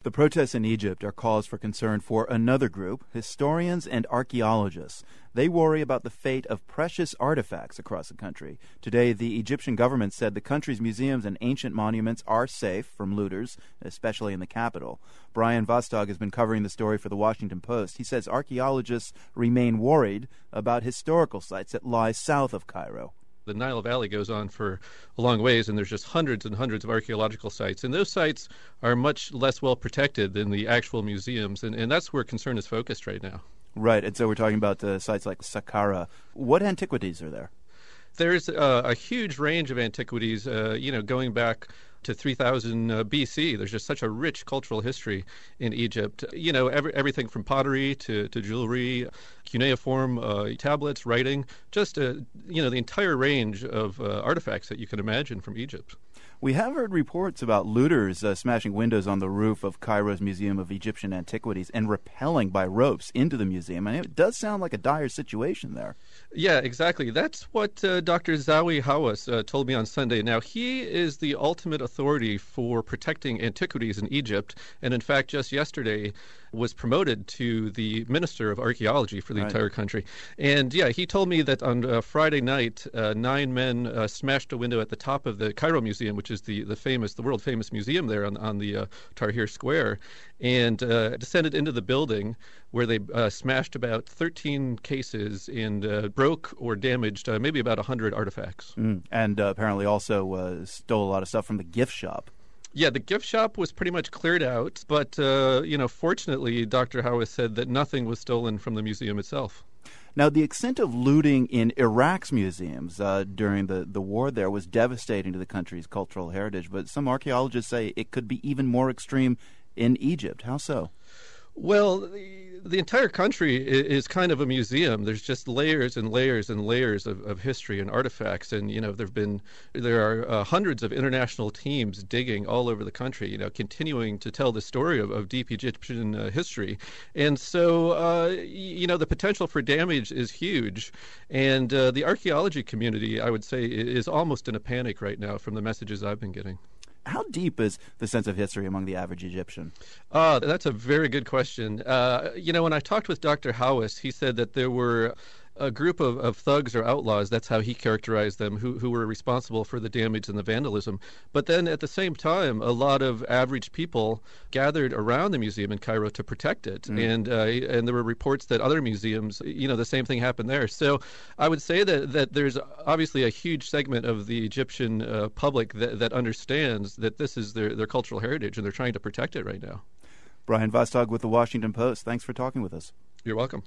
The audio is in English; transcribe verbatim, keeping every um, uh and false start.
The protests in Egypt are cause for concern for another group, historians and archaeologists. They worry about the fate of precious artifacts across the country. Today, the Egyptian government said the country's museums and ancient monuments are safe from looters, especially in the capital. Brian Vostog has been covering the story for the Washington Post. He says archaeologists remain worried about historical sites that lie south of Cairo. The Nile Valley goes on for a long ways, and there's just hundreds and hundreds of archaeological sites. And those sites are much less well protected than the actual museums, and, and that's where concern is focused right now. Right, and so we're talking about uh, sites like Saqqara. What antiquities are there? There's uh, a huge range of antiquities, uh, you know, going back to three thousand uh, B C. There's just such a rich cultural history in Egypt. You know, every, everything from pottery to, to jewelry, cuneiform uh, tablets, writing, just, uh, you know, the entire range of uh, artifacts that you can imagine from Egypt. We have heard reports about looters uh, smashing windows on the roof of Cairo's Museum of Egyptian Antiquities and rappelling by ropes into the museum. And it does sound like a dire situation there. Yeah, exactly. That's what uh, Doctor Zawi Hawass uh, told me on Sunday. Now, he is the ultimate authority for protecting antiquities in Egypt, and in fact, just yesterday was promoted to the Minister of Archaeology for the right. entire country. And yeah, he told me that on uh, Friday night, uh, nine men uh, smashed a window at the top of the Cairo Museum, which is the, the famous, the world famous museum there on, on the uh, Tahrir Square, and uh, descended into the building where they uh, smashed about thirteen cases and uh, broke or damaged uh, maybe about one hundred artifacts. Mm. And uh, apparently also uh, stole a lot of stuff from the gift shop. Yeah, the gift shop was pretty much cleared out, but, uh, you know, fortunately, Doctor Hawass said that nothing was stolen from the museum itself. Now, the extent of looting in Iraq's museums uh, during the, the war there was devastating to the country's cultural heritage, but some archaeologists say it could be even more extreme in Egypt. How so? Well, the, the entire country is, is kind of a museum. There's just layers and layers and layers of, of history and artifacts, and you know there've been there are uh, hundreds of international teams digging all over the country, you know, continuing to tell the story of, of deep Egyptian uh, history, and so uh, you know the potential for damage is huge, and uh, the archaeology community, I would say, is almost in a panic right now from the messages I've been getting. How deep is the sense of history among the average Egyptian? Uh, that's a very good question. Uh, you know, when I talked with Doctor Hawass, he said that there were a group of, of thugs or outlaws, that's how he characterized them, who, who were responsible for the damage and the vandalism. But then at the same time, a lot of average people gathered around the museum in Cairo to protect it. Mm. And uh, and there were reports that other museums, you know, the same thing happened there. So I would say that, that there's obviously a huge segment of the Egyptian uh, public that, that understands that this is their, their cultural heritage, and they're trying to protect it right now. Brian Vostog with the Washington Post. Thanks for talking with us. You're welcome.